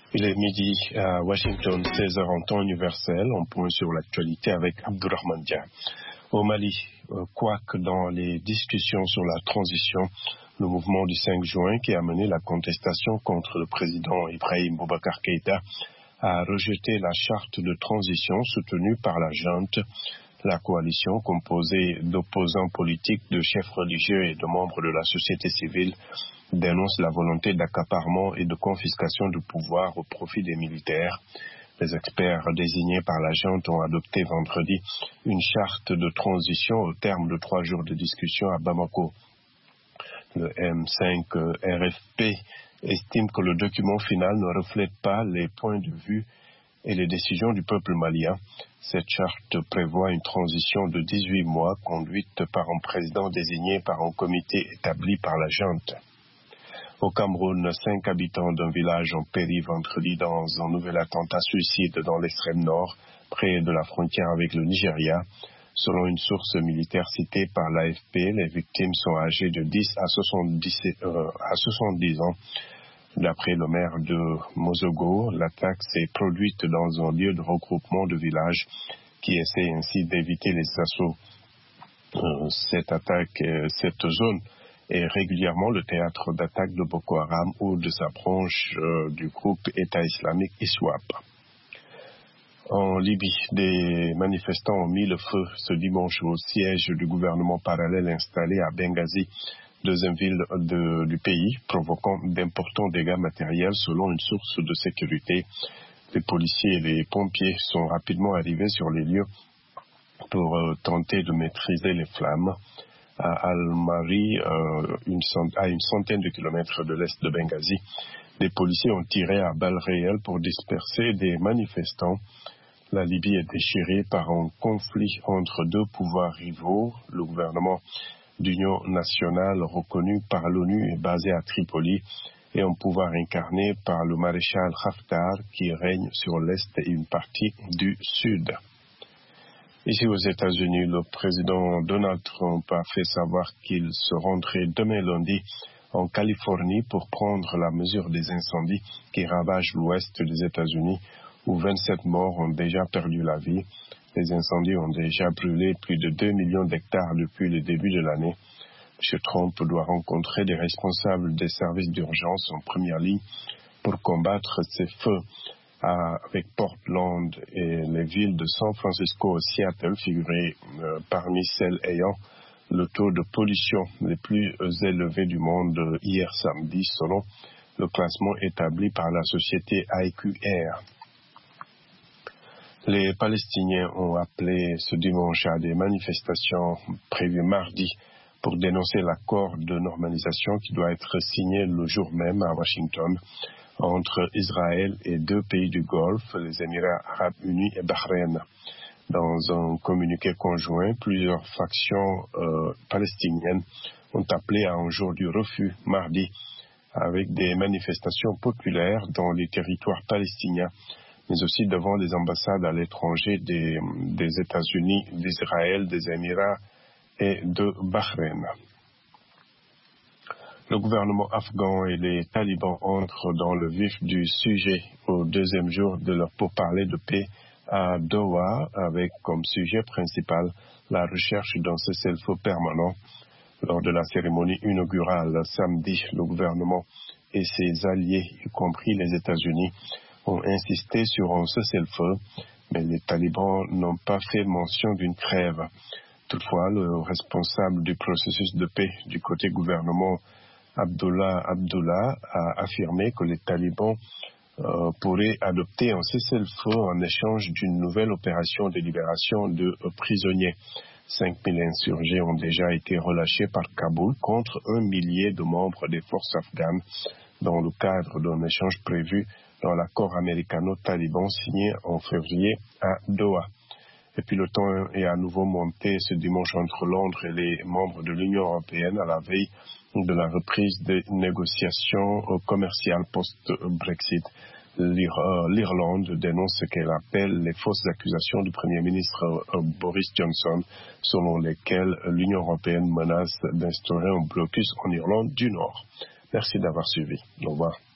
Il est midi à Washington, 16h en temps universel. On point sur l'actualité avec Abdourahmane Dia. Au Mali, quoique dans les discussions sur la transition, le mouvement du 5 juin qui a mené la contestation contre le président Ibrahim Boubacar Keïta a rejeté la charte de transition soutenue par la junte. La coalition, composée d'opposants politiques, de chefs religieux et de membres de la société civile, dénonce la volonté d'accaparement et de confiscation du pouvoir au profit des militaires. Les experts désignés par la junte ont adopté vendredi une charte de transition au terme de 3 jours de discussion à Bamako. Le M5 RFP estime que le document final ne reflète pas les points de vue et les décisions du peuple malien. Cette charte prévoit une transition de 18 mois conduite par un président désigné par un comité établi par la junte. Au Cameroun, 5 habitants d'un village ont péri vendredi dans un nouvel attentat suicide dans l'extrême nord, près de la frontière avec le Nigeria. Selon une source militaire citée par l'AFP, les victimes sont âgées de 10 à 70 ans. D'après le maire de Mozogo, l'attaque s'est produite dans un lieu de regroupement de villages qui essaie ainsi d'éviter les assauts. Cette zone est régulièrement le théâtre d'attaques de Boko Haram ou de sa branche du groupe État islamique ISWAP. En Libye, des manifestants ont mis le feu ce dimanche au siège du gouvernement parallèle installé à Benghazi, deuxième ville du pays, provoquant d'importants dégâts matériels selon une source de sécurité. Les policiers et les pompiers sont rapidement arrivés sur les lieux pour tenter de maîtriser les flammes. À Al-Mari, à une centaine de kilomètres de l'est de Benghazi, les policiers ont tiré à balles réelles pour disperser des manifestants. La Libye est déchirée par un conflit entre deux pouvoirs rivaux. Le gouvernement d'union nationale reconnu par l'ONU est basé à Tripoli et un pouvoir incarné par le maréchal Haftar qui règne sur l'est et une partie du sud. Ici aux États-Unis, le président Donald Trump a fait savoir qu'il se rendrait demain lundi en Californie pour prendre la mesure des incendies qui ravagent l'ouest des États-Unis, où 27 morts ont déjà perdu la vie. Les incendies ont déjà brûlé plus de 2 millions d'hectares depuis le début de l'année. M. Trump doit rencontrer des responsables des services d'urgence en première ligne pour combattre ces feux. Avec Portland et les villes de San Francisco et Seattle figuraient parmi celles ayant le taux de pollution les plus élevés du monde hier samedi, selon le classement établi par la société IQR. Les Palestiniens ont appelé ce dimanche à des manifestations prévues mardi pour dénoncer l'accord de normalisation qui doit être signé le jour même à Washington entre Israël et 2 pays du Golfe, les Émirats arabes unis et Bahreïn. Dans un communiqué conjoint, plusieurs factions palestiniennes ont appelé à un jour du refus mardi avec des manifestations populaires dans les territoires palestiniens, mais aussi devant les ambassades à l'étranger des États-Unis, d'Israël, des Émirats et de Bahreïn. Le gouvernement afghan et les talibans entrent dans le vif du sujet au 2e jour de leur pourparlers de paix à Doha, avec comme sujet principal la recherche d'un cessez-le-feu permanent. Lors de la cérémonie inaugurale samedi, le gouvernement et ses alliés, y compris les États-Unis, ont insisté sur un cessez-le-feu, mais les talibans n'ont pas fait mention d'une trêve. Toutefois, le responsable du processus de paix du côté gouvernement, Abdullah a affirmé que les talibans pourraient adopter un cessez-le-feu en échange d'une nouvelle opération de libération de prisonniers. 5000 insurgés ont déjà été relâchés par Kaboul contre 1 millier de membres des forces afghanes dans le cadre d'un échange prévu dans l'accord américano-taliban signé en février à Doha. Et puis le temps est à nouveau monté ce dimanche entre Londres et les membres de l'Union européenne à la veille de la reprise des négociations commerciales post-Brexit. L'Irlande dénonce ce qu'elle appelle les fausses accusations du Premier ministre Boris Johnson, selon lesquelles l'Union européenne menace d'instaurer un blocus en Irlande du Nord. Merci d'avoir suivi. Au revoir.